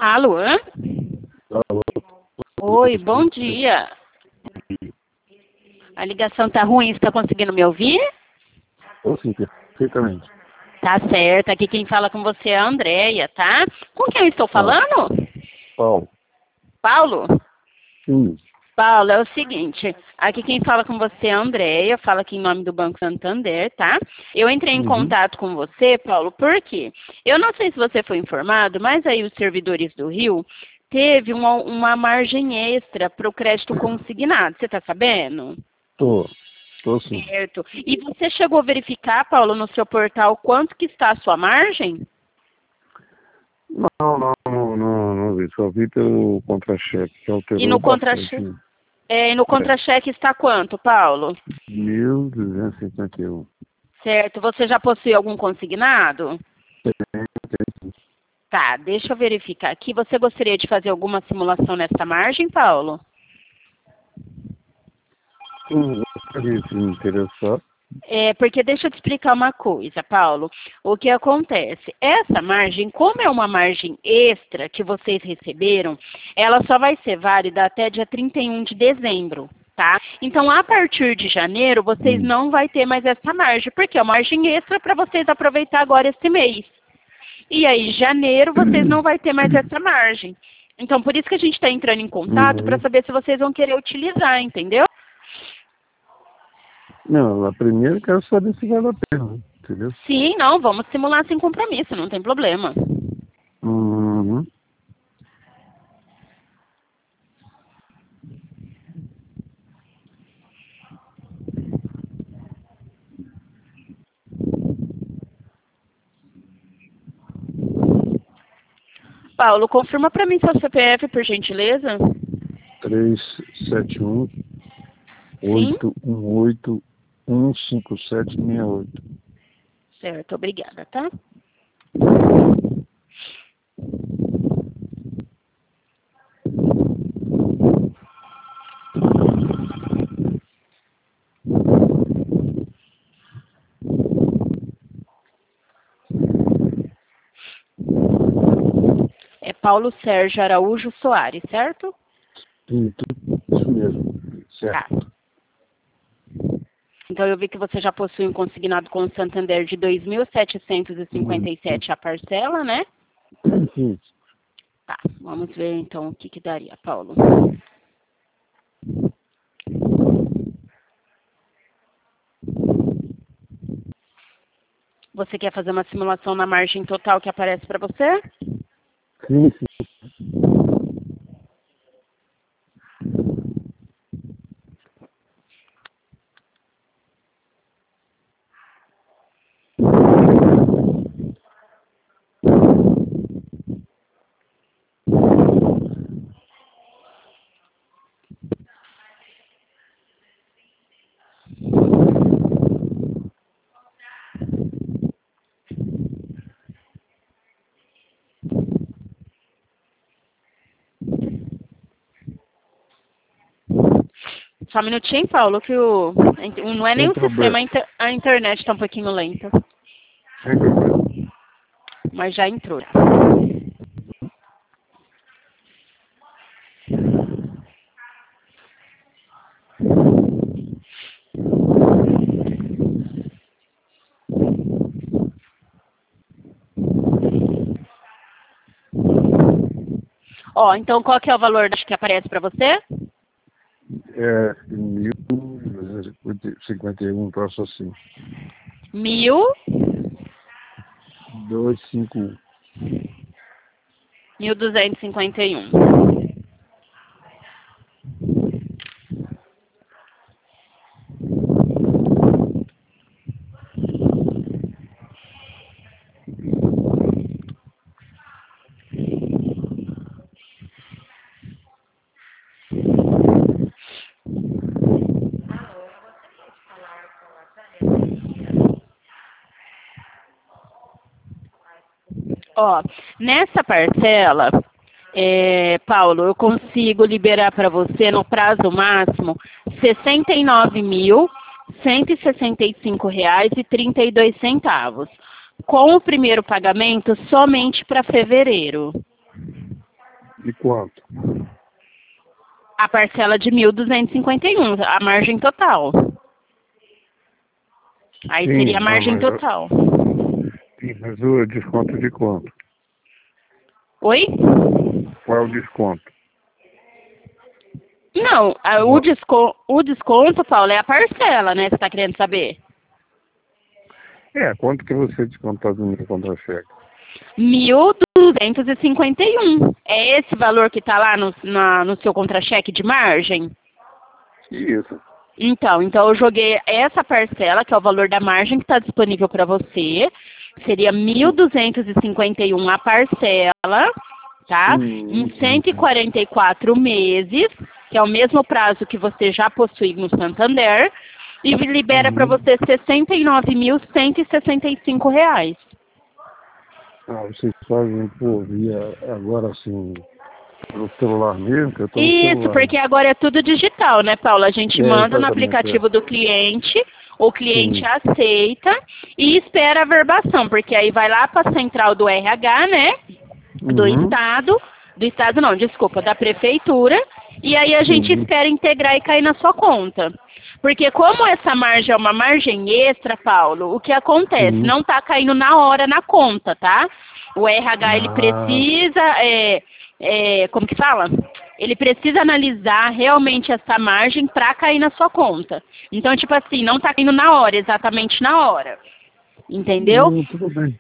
Alô? Alô? Oi, bom dia. A ligação tá ruim, você tá conseguindo me ouvir? Ô, sim, perfeitamente. Tá certo, aqui quem fala com você é a Andréia, tá? Com quem eu estou falando? Paulo. Paulo? Sim. Paulo, é o seguinte, aqui quem fala com você é a Andréia, fala aqui em nome do Banco Santander, tá? Eu entrei em contato com você, Paulo, por quê? Eu não sei se você foi informado, mas aí os servidores do Rio teve uma margem extra para o crédito consignado, você tá sabendo? Tô sim. Certo. E você chegou a verificar, Paulo, no seu portal quanto que está a sua margem? Não vi. Só vi pelo contra-cheque, que E alterou no bastante. contra-cheque, no contra-cheque está quanto, Paulo? 1.251. Certo. Você já possui algum consignado? Tá, deixa eu verificar aqui. Você gostaria de fazer alguma simulação nessa margem, Paulo? Gostaria, se me interessar. Porque deixa eu te explicar uma coisa, Paulo. O que acontece? Essa margem, como é uma margem extra que vocês receberam, ela só vai ser válida até dia 31 de dezembro, tá? Então, a partir de janeiro, vocês não vão ter mais essa margem, porque é uma margem extra para vocês aproveitar agora esse mês. E aí, em janeiro, vocês não vão ter mais essa margem. Então, por isso que a gente está entrando em contato para saber se vocês vão querer utilizar, entendeu? Não, a primeira eu quero saber se vale a pena, entendeu? Sim, não, vamos simular sem compromisso, não tem problema. Uhum. Paulo, confirma para mim seu CPF, por gentileza. 371 Sim? 818 15768. Certo, obrigada, tá? É Paulo Sérgio Araújo Soares, certo? Sim, isso mesmo. Tá. Certo. Então eu vi que você já possui um consignado com o Santander de 2.757 a parcela, né? Sim. Tá, vamos ver então o que que daria, Paulo. Você quer fazer uma simulação na margem total que aparece para você? Sim. Só um minutinho, Paulo, que não é nem Sem o sistema, problema. a internet está um pouquinho lenta, Sem problema. mas já entrou. Ó, então qual que é o valor que aparece para você? 1.251, troço assim. 251. 1.251. Ó, nessa parcela, Paulo, eu consigo liberar para você no prazo máximo R$ 69.165,32, com o primeiro pagamento somente para fevereiro. De quanto? A parcela de 1.251, a margem total. Aí Sim, seria a não, margem mas total. sim, mas o desconto de quanto? Oi? Qual é o desconto? Não, Não. o desconto, Paulo, é a parcela, né? Você está querendo saber? Quanto que você descontou do meu contra-cheque? 1.251. É esse valor que está lá no seu contra-cheque de margem? Isso. Então eu joguei essa parcela, que é o valor da margem que está disponível para você. Seria 1.251 a parcela, tá? Em 144 meses, que é o mesmo prazo que você já possui no Santander, e libera para você R$ 69.165. Vocês fazem por via agora assim, pelo celular mesmo, que eu estou no Isso, celular. porque agora é tudo digital, né, Paulo? A gente manda no Exatamente, aplicativo do cliente, o cliente Sim. aceita e espera a verbação, porque aí vai lá para a central do RH, né? Do estado não, desculpa, da prefeitura, e aí a gente espera integrar e cair na sua conta. Porque como essa margem é uma margem extra, Paulo, o que acontece? Não está caindo na hora na conta, tá? O RH, ele precisa, como que fala? Ele precisa analisar realmente essa margem para cair na sua conta. Então, tipo assim, não está caindo na hora, exatamente na hora. Entendeu? Tudo bem.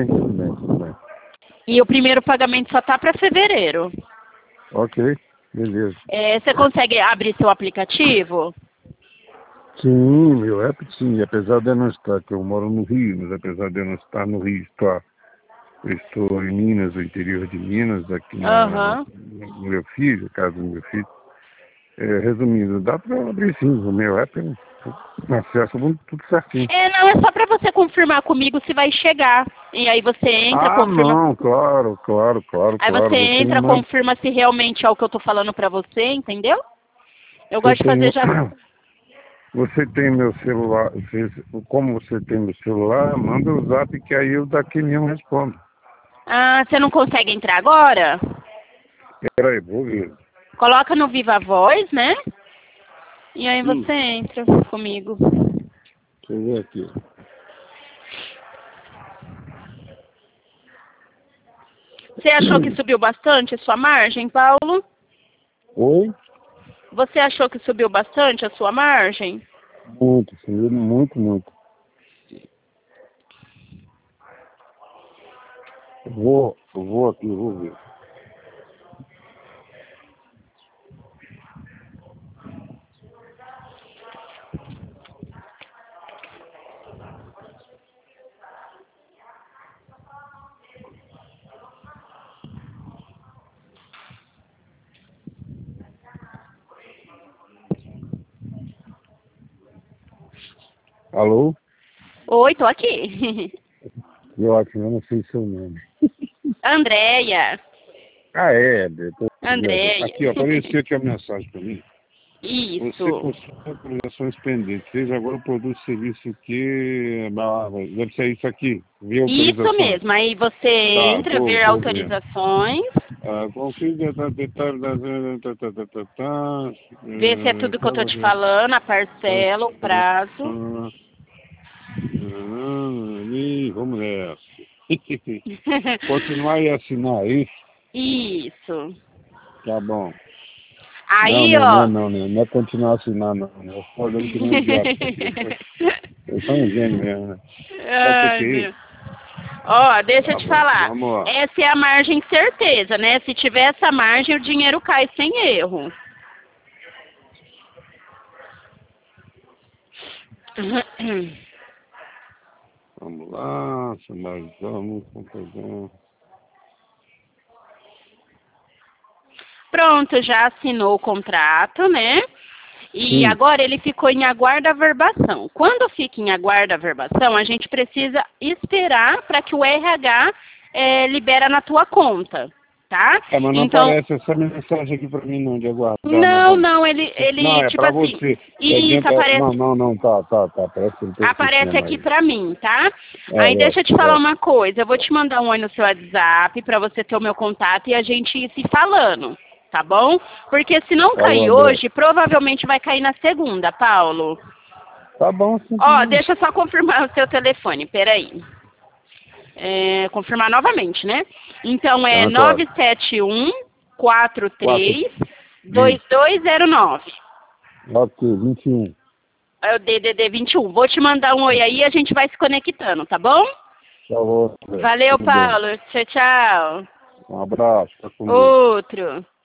E o primeiro pagamento só tá para fevereiro. Ok, beleza. Você consegue abrir seu aplicativo? Sim, meu app sim, apesar de eu não estar, que eu moro no Rio, mas apesar de eu não estar no Rio, eu estou em Minas, no interior de Minas, aqui no meu filho, na casa do meu filho. Resumindo, dá para abrir sim, o meu app, acesso tudo certinho. Não, é só para você confirmar comigo se vai chegar. E aí você entra, confirma. Não, claro. Aí você entra, confirma se realmente é o que eu tô falando para você, entendeu? Eu gosto de fazer já. Você tem meu celular, como você tem meu celular, manda o zap que aí eu daqui mesmo respondo. Você não consegue entrar agora? Peraí, vou ver. Coloca no Viva Voz, né? E aí você entra comigo. Deixa eu ver aqui. Você achou que subiu bastante a sua margem, Paulo? Oi? Você achou que subiu bastante a sua margem? Subiu muito. Eu vou aqui, vou ver. Alô? Oi, tô aqui. Eu acho que eu não sei seu nome. Andréia. Andréia. Aqui, apareceu aqui a mensagem para mim. Isso. Você possui autorizações pendentes. Seja agora o produto e serviço que... Deve ser isso aqui. Isso mesmo. Aí você entra, vê autorizações. Confira detalhe das... Vê se é tudo que eu tô te falando, a parcela, o prazo. Vamos nessa. Continuar e assinar, isso? Isso. Tá bom. Aí, não é continuar a assinar, não. Eu estou olhando que não é idiota. Eu sou um gênio mesmo, né? Ai, Deus. Deixa eu te falar. Essa é a margem certeza, né? Se tiver essa margem, o dinheiro cai sem erro. Vamos lá, finalizamos, concordamos. Pronto, já assinou o contrato, né? E agora ele ficou em aguardo à verbação. Quando fica em aguardo à verbação, a gente precisa esperar para que o RH libera na tua conta. tá? Mas não então aparece essa mensagem aqui pra mim não, de aguardo. Não, ele não, tipo pra assim, você. isso, aparece. Não, tá, Aparece aqui pra mim, tá? Aí lógico, deixa eu te falar uma coisa, eu vou te mandar um oi no seu WhatsApp pra você ter o meu contato e a gente ir se falando, tá bom? Porque se não cair hoje, provavelmente vai cair na segunda, Paulo. Tá bom, sim. Ó, deixa eu só confirmar o seu telefone, peraí. Confirmar novamente, né? Então é 971-43-2209. Ok, 21. É o DDD 21. Vou te mandar um oi aí e a gente vai se conectando, tá bom? Tá bom. Valeu, Paulo. Tchau, tchau. Um abraço. Tá com Deus. Outro.